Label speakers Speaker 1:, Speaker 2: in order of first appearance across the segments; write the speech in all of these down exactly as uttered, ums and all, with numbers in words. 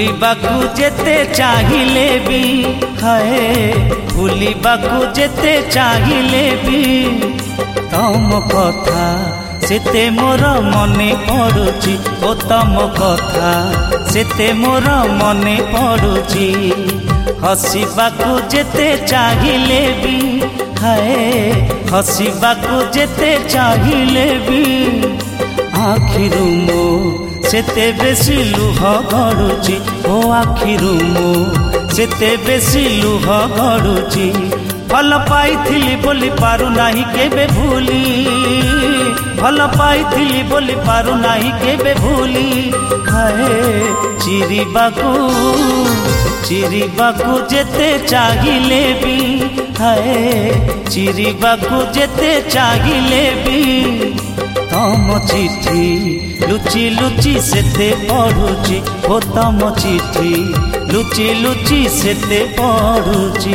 Speaker 1: भूलिबाकू जेते चाहिए भी हाय भूलिबाकू जेते चाहिए भी तम कथा सेते मोर मने पड़ुची ओ तम कथा सेते मोर मने पड़ुची हसिबाकू जेते चाहिए भी हाय हसिबाकू जेते चाहिए भी आखिरु मो सेते बेसी लुह गड़ुची ओ आखिरु मो सेते बेसी लुह गड़ुची भल पाइथिली बोली पारु नाही केबे भूली भल पाइथिली बोली पारु नाही केबे भूली हाय चिरिबाकू चिरिबाकू जेते चाहिए भी हाय चिरिबाकू जेते चाहिए भी तम चिठी लुचि लुचि सेते पढ़ुची ओ तम चिठी लुचि लुचि सेते पढ़ुची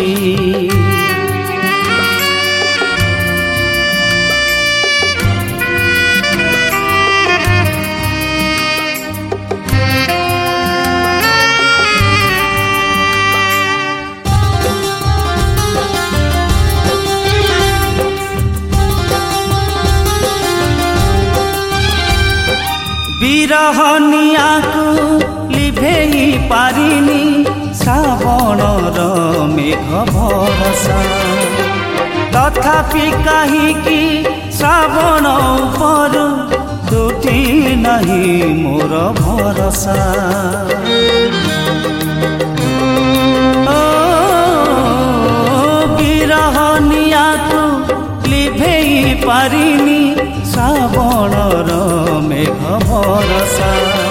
Speaker 1: विरहनिया को लिभेई पारिनी श्रावणर मेघ भरसा तथापि कहीं श्रावण पर टूटी नहीं मोर भरसा विरहनिया को लिभेई पारिनी श्रावणर मेघ भरसा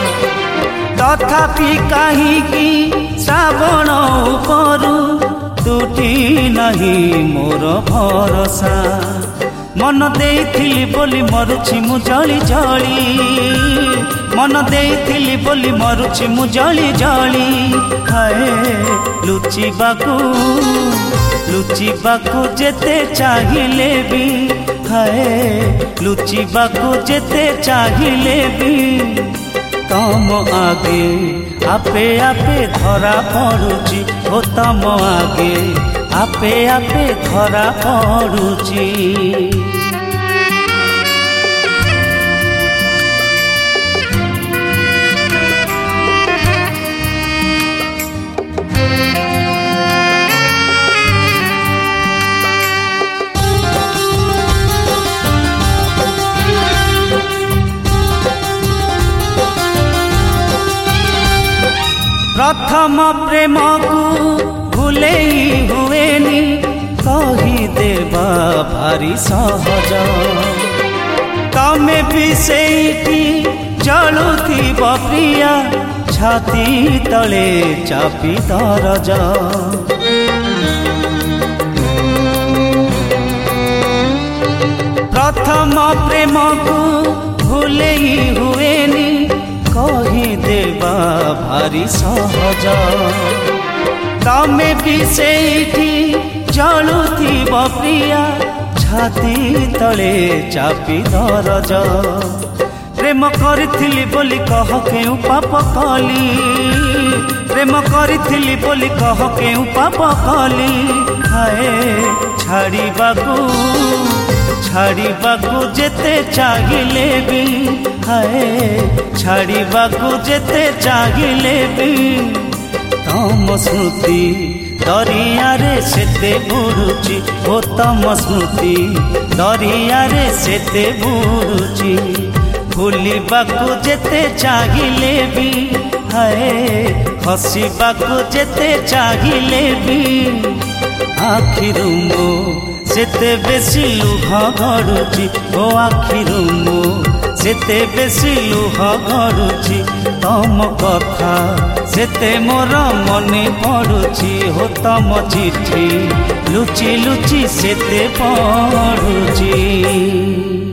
Speaker 1: तथापि कहीं श्रावण पर टूटी नहीं मोर भरसा मन देइथिली बोली मरुछि मु जली जली मन देइथिली बोली मरुछि मु जली जली हाय लुचिबाकू लुचिबाकू जेते चाहिए भी हाय लुचिबाकू जेते चाहिए भी तम आगे आपे आपे धरा पड़ुची ओ तम आगे आपे आपे धरा पड़ुची प्रथम प्रेम को भूले हुएनी कही देवा भारी सहज तमे भी सेठी जलुथिब प्रिया छाती तले चापी दरज प्रथम प्रेम को भूले हुएनी कही देवा भारी सहज तमे भी सेठी जलुथिब प्रिया छाती तले चापी दरज प्रेम करिथिली बोली कह केउ पाप कली प्रेम करिथिली बोली कह केउ पाप कली हाय छाड़ीबाकू छाड़ीबाकू जेते चाहिए भी हाय छाड़ीबाकू जेते चाहिए भी तम स्मृति दरिया रे सेते बुड़ुची ओ तम स्मृति दरिया रे सेते बुड़ुची भूलिबाकू जेते चाहिए भी हाय हसिबाकू जेते चाहिए भी आखिरु मो सेते बेसी लुह गड़ुची ओ आखिरु मो सेते बेसी लुह गड़ुची तम कथा सेते मोर मने पड़ुची हो तम चिठी लुचि लुचि सेते पड़ुची।